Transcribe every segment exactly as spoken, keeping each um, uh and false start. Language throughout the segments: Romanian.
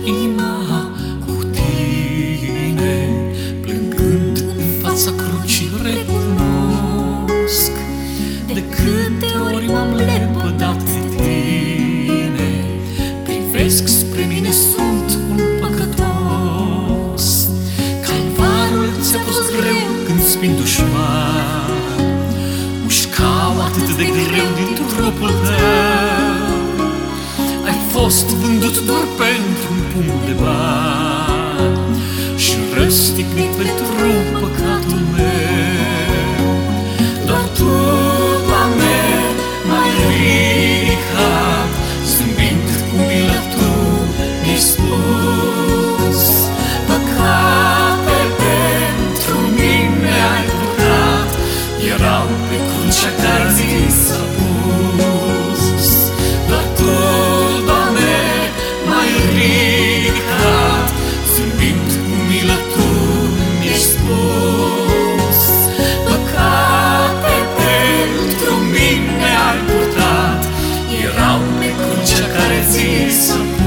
inima cu tine, plângând în fața crucii recunosc de câte ori m-am lepădat de tine. Privesc spre mine, sunt un păcătos. Calvarul ți-a fost greu când spin dușman, mușcau atât de greu din trupul tău. Ai fost vândut doar pentru un pumn de bani și răstignit pentru păcatul meu. Doar Tu, Doamne, m-ai ridicat, zâmbind cu milă Tu mi-ai spus: păcate pentru mine ai purtat, erau pe crucea care ți s-a pus. Doar Tu, Doamne, m-ai ridicat, zâmbind cu milă Tu mi-ai spus: păcate pentru mine ai purtat, erau pe crucea care ți s-a pus.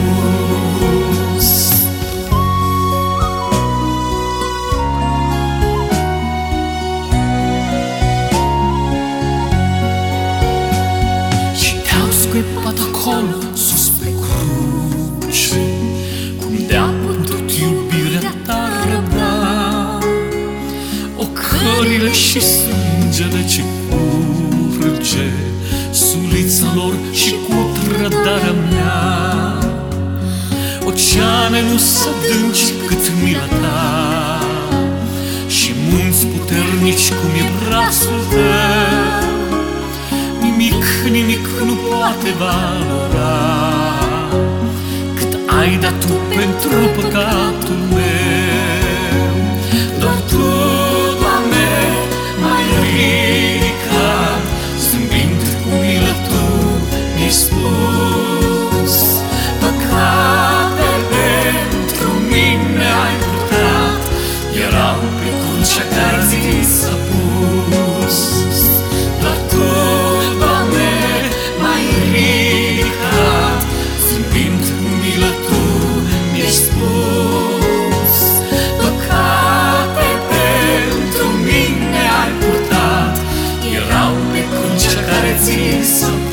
Scuipat acolo, sus pe cruce, cum de-a putut iubirea Ta răbda. Ocările și sângele ce curge, sulița lor și cu trădarea mea. Oceane nu s-adânci cât mila Ta și munți puternici cum e brațul Tău. Nimic, nimic nu poate valora cât ai dat Tu pentru păcatul meu. Doar Tu, Doamne, m-ai ridicat, zâmbind cu milă Tu mi-ai spus: păcate pentru mine ai purtat, erau pe crucea care ți s-a pus. Doar Tu, Doamne, m-ai ridicat, zâmbind cu milă Tu mi-ai spus: păcate pentru mine ai purtat, erau pe crucea care ți s-a pus.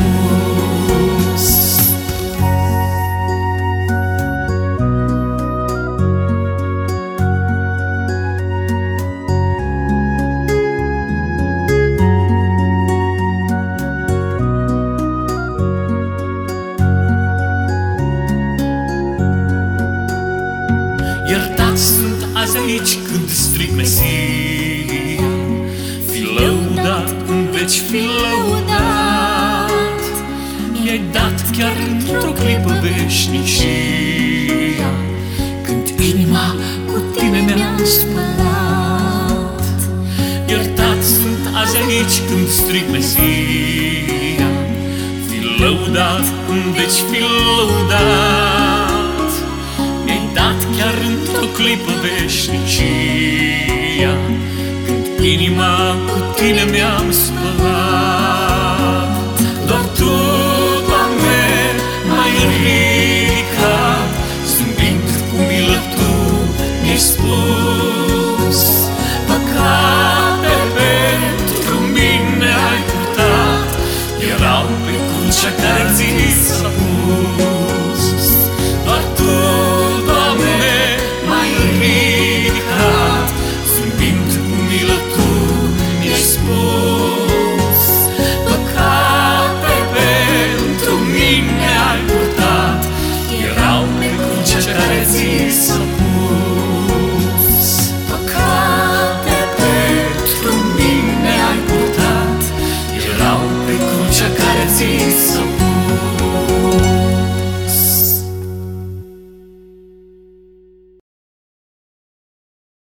Iertat sunt azi aici când strig Mesia, fi lăudat în veci, fi lăudat. Mi-ai dat chiar într-o clipă veșnicia, când inima cu Tine mi-am spălat. Iertat sunt azi aici când strig Mesia, fi lăudat în veci, fi lăudat. Mi-ai dat chiar într-o clipă veșnicia, când inima cu Tine mi-am spălat. Doar Tu, Doamne, m-ai ridicat, zâmbind cu milă Tu mi-ai spus: păcate pentru mine ai purtat, erau pe crucea care ți s-a pus. Doar Tu, Doamne, m-ai ridicat, zâmbind cu milă Tu mi-ai spus: păcate pentru mine ai purtat, erau pe crucea care ți s-a pus.